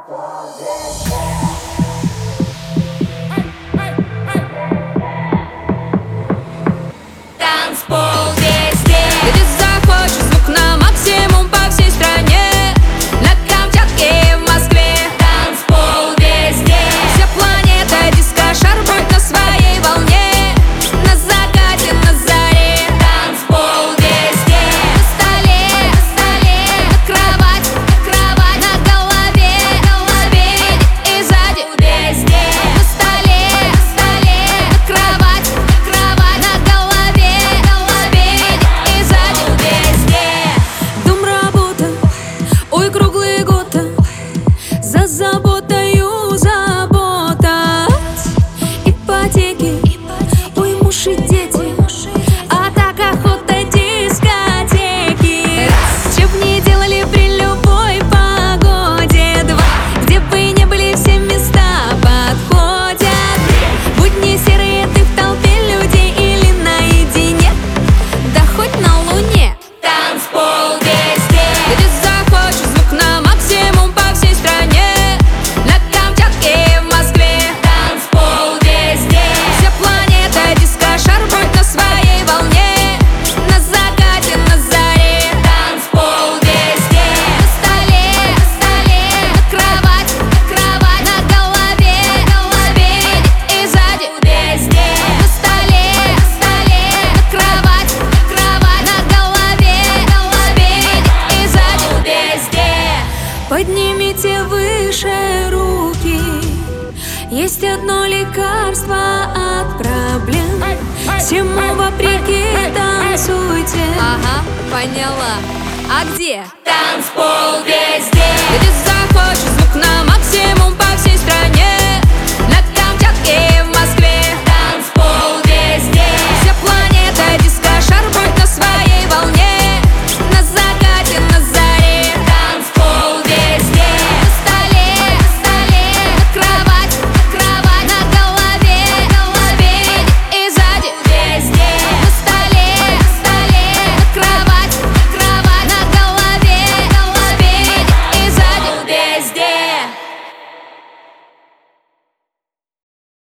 Танцпол везде, где захочешь, звук на максимум по всей стране. На Камчатке и в Москве. Танцпол везде, вся планета диско-шар, будь на своей волне. На закате, на заре. Танцпол везде, на столе, на кровать, на голове, и сзади. Везде, на столе, на кровать, на голове, и сзади. Везде. Дом, работа, ой, круглый год. За заботою забота. Ипотеки, ой, муж и дети. А так охота дискотеки. Че б не делали при любой погоде. Два, где бы не были, все места подходят. Будни серые, ты в толпе людей или наедине, да хоть на луне. Танцпол везде, где захочешь, звук на максимум по всей стране. На Камчатке и в Москве. Танцпол везде, вся планета диско-шар, будь на своей волне. На закате, на заре. Танцпол везде, на столе, на кровать, на голове, и сзади. Везде, на столе, на кровать, на голове, и сзади. Везде. Поднимите выше руки. Есть одно лекарство от проблем. Всему вопреки танцуйте. Ага, поняла. А где? Танцпол везде, где